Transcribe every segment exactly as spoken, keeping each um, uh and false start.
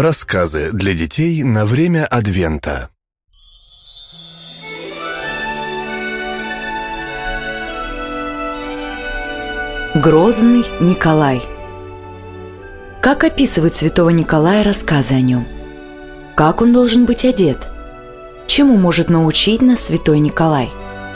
Рассказы для детей на время Адвента. Грозный Николай. Как описывают святого Николая рассказы о нем? Как он должен быть одет? Чему может научить нас святой Николай?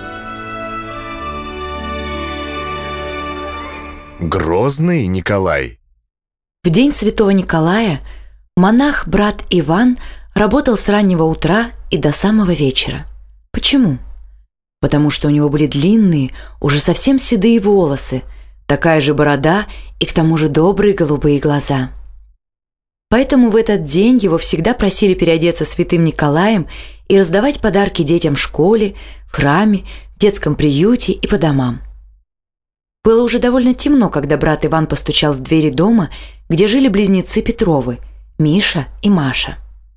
Грозный Николай. В день святого Николая монах брат Иван работал с раннего утра и до самого вечера. Почему? Потому что у него были длинные, уже совсем седые волосы, такая же борода и к тому же добрые голубые глаза. Поэтому в этот день его всегда просили переодеться святым Николаем и раздавать подарки детям в школе, в храме, в детском приюте и по домам. Было уже довольно темно, когда брат Иван постучал в двери дома, где жили близнецы Петровы, Миша и Маша.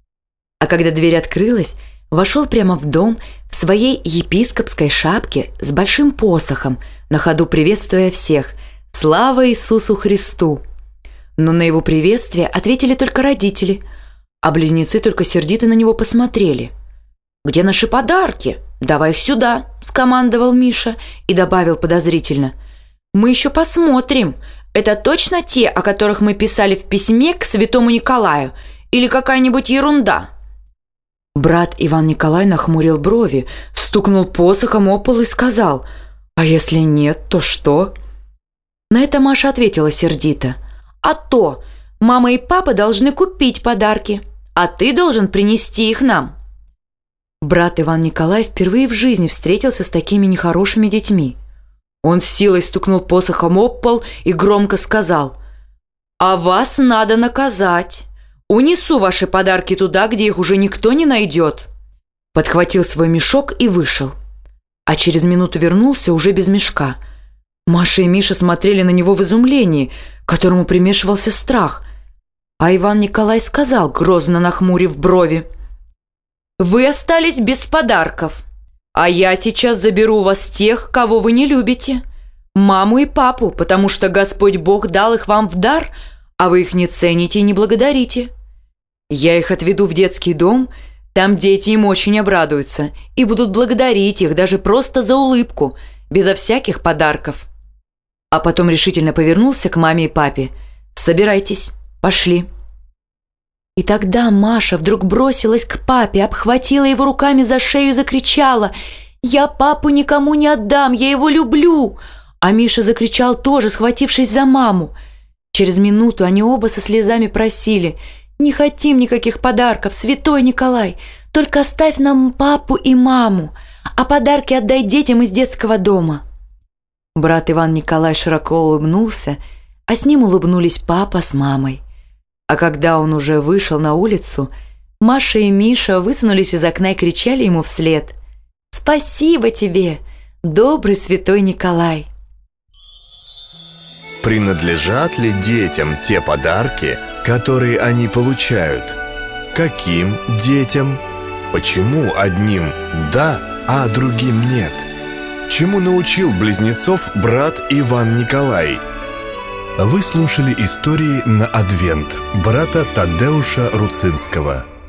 А когда дверь открылась, вошел прямо в дом в своей епископской шапке с большим посохом, на ходу приветствуя всех: «Слава Иисусу Христу!». Но на его приветствие ответили только родители, а близнецы только сердито на него посмотрели. «Где наши подарки? Давай их сюда!» – скомандовал Миша и добавил подозрительно: «Мы еще посмотрим, это точно те, о которых мы писали в письме к святому Николаю, или какая-нибудь ерунда?» Брат Иван Николай нахмурил брови, стукнул посохом о пол и сказал: «А если нет, то что?» На это Маша ответила сердито: «А то, мама и папа должны купить подарки, а ты должен принести их нам». Брат Иван Николай впервые в жизни встретился с такими нехорошими детьми. Он с силой стукнул посохом об пол и громко сказал: «А вас надо наказать. Унесу ваши подарки туда, где их уже никто не найдет». Подхватил свой мешок и вышел. А через минуту вернулся уже без мешка. Маша и Миша смотрели на него в изумлении, к которому примешивался страх. А Иван Николай сказал, грозно нахмурив брови: «Вы остались без подарков. А я сейчас заберу у вас тех, кого вы не любите. Маму и папу, потому что Господь Бог дал их вам в дар, а вы их не цените и не благодарите. Я их отведу в детский дом, там дети им очень обрадуются и будут благодарить их даже просто за улыбку, безо всяких подарков». А потом решительно повернулся к маме и папе: «Собирайтесь, пошли». И тогда Маша вдруг бросилась к папе, обхватила его руками за шею и закричала: «Я папу никому не отдам, я его люблю!» А Миша закричал тоже, схватившись за маму. Через минуту они оба со слезами просили: «Не хотим никаких подарков, святой Николай, только оставь нам папу и маму, а подарки отдай детям из детского дома». Брат Иван Николай широко улыбнулся, а с ним улыбнулись папа с мамой. А когда он уже вышел на улицу, Маша и Миша высунулись из окна и кричали ему вслед: «Спасибо тебе, добрый святой Николай!» Принадлежат ли детям те подарки, которые они получают? Каким детям? Почему одним да, а другим нет? Чему научил близнецов брат Иван Николай? Вы слушали истории на Адвент брата Тадеуша Руцинского.